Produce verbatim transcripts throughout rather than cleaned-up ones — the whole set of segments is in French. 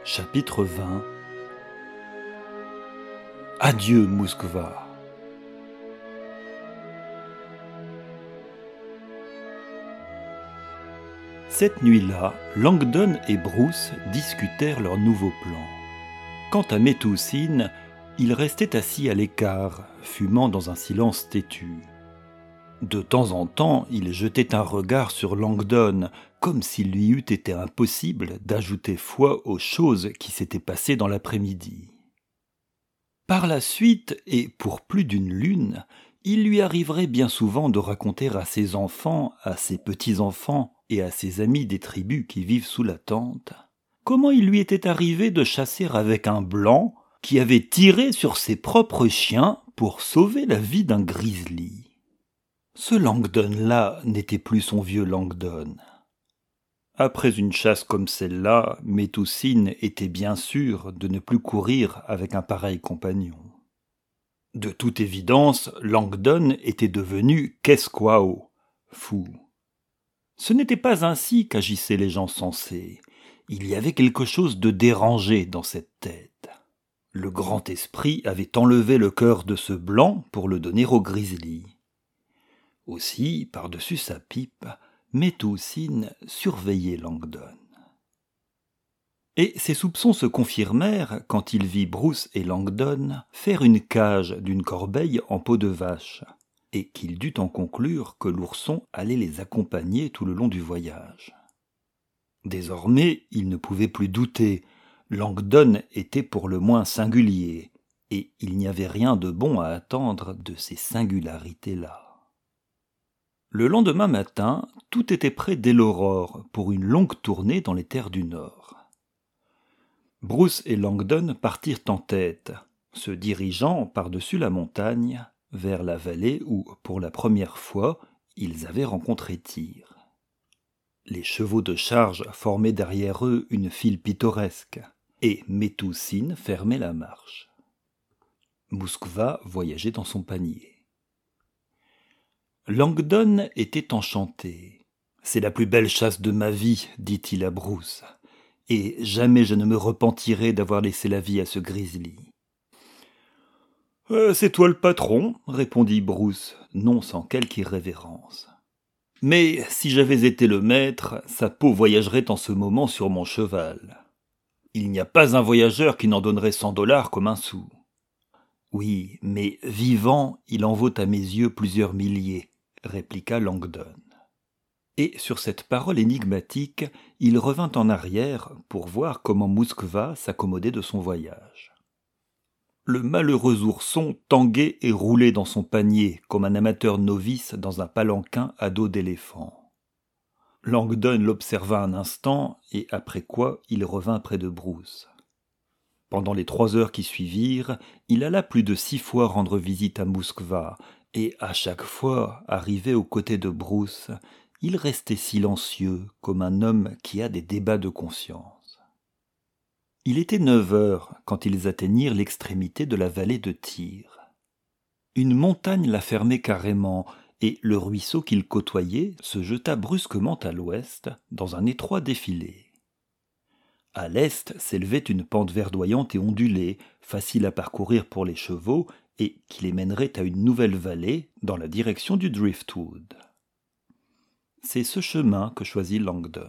Chapitre vingt. Adieu Moskva. Cette nuit-là, Langdon et Bruce discutèrent leur nouveau plan. Quant à Metoosin, il restait assis à l'écart, fumant dans un silence têtu. De temps en temps, il jetait un regard sur Langdon, comme s'il lui eût été impossible d'ajouter foi aux choses qui s'étaient passées dans l'après-midi. Par la suite, et pour plus d'une lune, il lui arriverait bien souvent de raconter à ses enfants, à ses petits-enfants et à ses amis des tribus qui vivent sous la tente, comment il lui était arrivé de chasser avec un blanc qui avait tiré sur ses propres chiens pour sauver la vie d'un grizzly. Ce Langdon-là n'était plus son vieux Langdon. Après une chasse comme celle-là, Metoosin était bien sûr de ne plus courir avec un pareil compagnon. De toute évidence, Langdon était devenu Kesquao, fou. Ce n'était pas ainsi qu'agissaient les gens sensés. Il y avait quelque chose de dérangé dans cette tête. Le grand esprit avait enlevé le cœur de ce blanc pour le donner au grizzly. Aussi, par-dessus sa pipe, Metoosin surveillait Langdon. Et ses soupçons se confirmèrent quand il vit Bruce et Langdon faire une cage d'une corbeille en peau de vache, et qu'il dut en conclure que l'ourson allait les accompagner tout le long du voyage. Désormais, il ne pouvait plus douter, Langdon était pour le moins singulier, et il n'y avait rien de bon à attendre de ces singularités-là. Le lendemain matin, tout était prêt dès l'aurore pour une longue tournée dans les terres du Nord. Bruce et Langdon partirent en tête, se dirigeant par-dessus la montagne vers la vallée où, pour la première fois, ils avaient rencontré Tyr. Les chevaux de charge formaient derrière eux une file pittoresque, et Metoosin fermait la marche. Moskva voyageait dans son panier. Langdon était enchanté. « C'est la plus belle chasse de ma vie, dit-il à Bruce, et jamais je ne me repentirai d'avoir laissé la vie à ce grizzly. Euh, »« C'est toi le patron, répondit Bruce, non sans quelque irrévérence. Mais si j'avais été le maître, sa peau voyagerait en ce moment sur mon cheval. Il n'y a pas un voyageur qui n'en donnerait cent dollars comme un sou. Oui, mais vivant, il en vaut à mes yeux plusieurs milliers, répliqua Langdon. Et sur cette parole énigmatique, il revint en arrière pour voir comment Moskva s'accommodait de son voyage. Le malheureux ourson tanguait et roulait dans son panier comme un amateur novice dans un palanquin à dos d'éléphant. Langdon l'observa un instant et après quoi il revint près de Bruce. Pendant les trois heures qui suivirent, il alla plus de six fois rendre visite à Moskva, et à chaque fois, arrivé aux côtés de Bruce, il restait silencieux comme un homme qui a des débats de conscience. Il était neuf heures quand ils atteignirent l'extrémité de la vallée de Tyr. Une montagne la fermait carrément, et le ruisseau qu'ils côtoyaient se jeta brusquement à l'ouest, dans un étroit défilé. À l'est s'élevait une pente verdoyante et ondulée, facile à parcourir pour les chevaux, et qui les mènerait à une nouvelle vallée dans la direction du Driftwood. C'est ce chemin que choisit Langdon.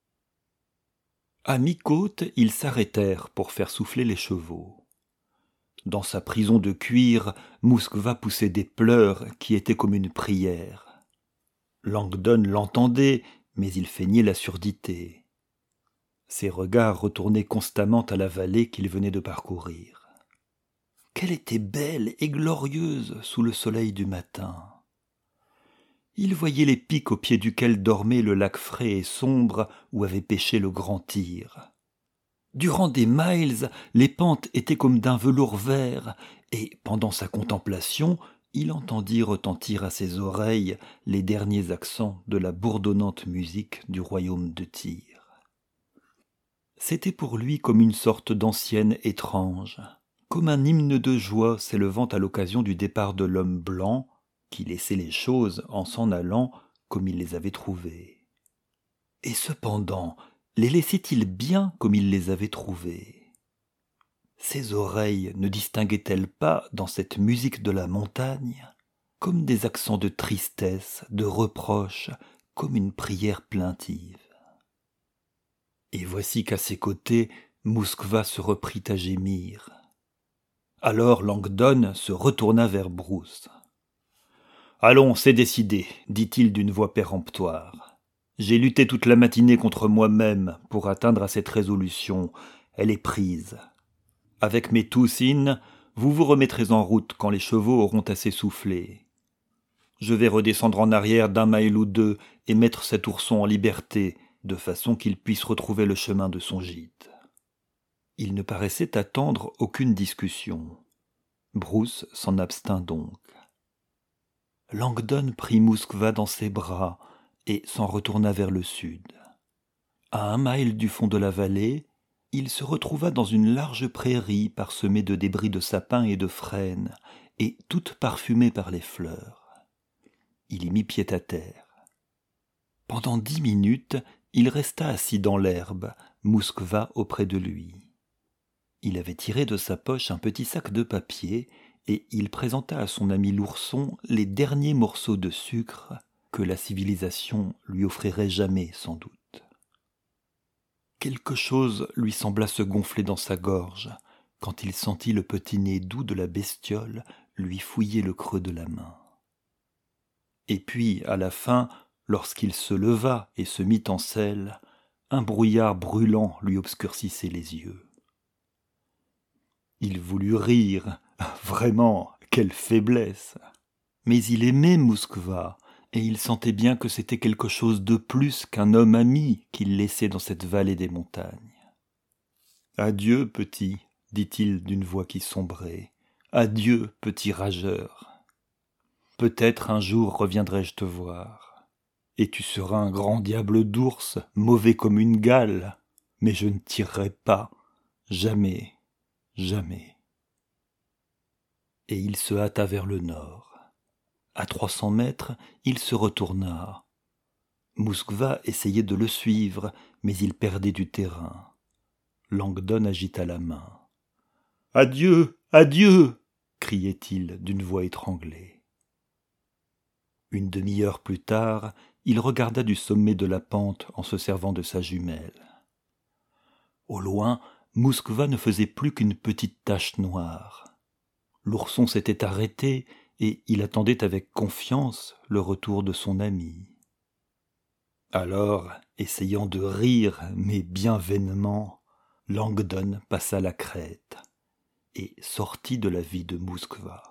À mi-côte, ils s'arrêtèrent pour faire souffler les chevaux. Dans sa prison de cuir, Moskva poussait des pleurs qui étaient comme une prière. Langdon l'entendait, mais il feignait la surdité. Ses regards retournaient constamment à la vallée qu'il venait de parcourir. Qu'elle était belle et glorieuse sous le soleil du matin. Il voyait les pics au pied duquel dormait le lac frais et sombre où avait pêché le grand Tyr. Durant des miles, les pentes étaient comme d'un velours vert, et pendant sa contemplation, il entendit retentir à ses oreilles les derniers accents de la bourdonnante musique du royaume de Tyr. C'était pour lui comme une sorte d'ancienne étrange, comme un hymne de joie s'élevant à l'occasion du départ de l'homme blanc, qui laissait les choses en s'en allant comme il les avait trouvées. Et cependant, Les laissait-il bien comme il les avait trouvés? Ses oreilles ne distinguaient-elles pas dans cette musique de la montagne comme des accents de tristesse, de reproche, comme une prière plaintive? Et voici qu'à ses côtés, Moskva se reprit à gémir. Alors Langdon se retourna vers Bruce. « Allons, c'est décidé, dit-il d'une voix péremptoire. J'ai lutté toute la matinée contre moi-même pour atteindre à cette résolution. Elle est prise. Avec mes toussines, vous vous remettrez en route quand les chevaux auront assez soufflé. Je vais redescendre en arrière d'un mille ou deux et mettre cet ourson en liberté, de façon qu'il puisse retrouver le chemin de son gîte. » Il ne paraissait attendre aucune discussion. Bruce s'en abstint donc. Langdon prit Moskva dans ses bras et s'en retourna vers le sud. À un mille du fond de la vallée, il se retrouva dans une large prairie parsemée de débris de sapins et de frênes, et toute parfumée par les fleurs. Il y mit pied à terre. Pendant dix minutes, il resta assis dans l'herbe, Moskva auprès de lui. Il avait tiré de sa poche un petit sac de papier, et il présenta à son ami l'ourson les derniers morceaux de sucre que la civilisation lui offrirait jamais sans doute. Quelque chose lui sembla se gonfler dans sa gorge quand il sentit le petit nez doux de la bestiole lui fouiller le creux de la main. Et puis, à la fin, lorsqu'il se leva et se mit en selle, un brouillard brûlant lui obscurcissait les yeux. Il voulut rire. Vraiment, quelle faiblesse! Mais il aimait Moskva, et il sentait bien que c'était quelque chose de plus qu'un homme ami qu'il laissait dans cette vallée des montagnes. « Adieu, petit, » dit-il d'une voix qui sombrait. « Adieu, petit rageur. Peut-être un jour reviendrai-je te voir, et tu seras un grand diable d'ours, mauvais comme une gale, mais je ne tirerai pas, jamais, jamais. » Et il se hâta vers le nord. À trois cents mètres, il se retourna. Moskva essayait de le suivre, mais il perdait du terrain. Langdon agita la main. « Adieu, adieu !» criait-il d'une voix étranglée. Une demi-heure plus tard, il regarda du sommet de la pente en se servant de sa jumelle. Au loin, Moskva ne faisait plus qu'une petite tache noire. L'ourson s'était arrêté et il attendait avec confiance le retour de son ami. Alors, essayant de rire, mais bien vainement, Langdon passa la crête et sortit de la vie de Moskva.